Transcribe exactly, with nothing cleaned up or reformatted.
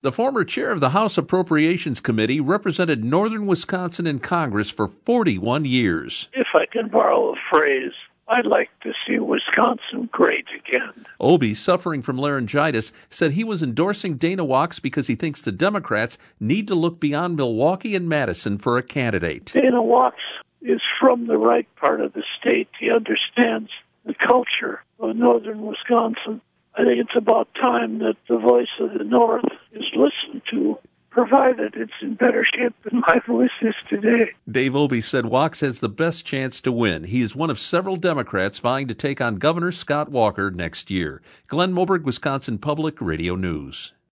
The former chair of the House Appropriations Committee represented northern Wisconsin in Congress for forty-one years. If I can borrow a phrase, I'd like to see Wisconsin great again. Obie, suffering from laryngitis, said he was endorsing Dana Wachs because he thinks the Democrats need to look beyond Milwaukee and Madison for a candidate. Dana Wachs is from the right part of the state. He understands the culture of northern Wisconsin. I think it's about time that the voice of the North is listened to, provided it's in better shape than my voice is today. Dave Obie said Wachs has the best chance to win. He is one of several Democrats vying to take on Governor Scott Walker next year. Glenn Moberg, Wisconsin Public Radio News.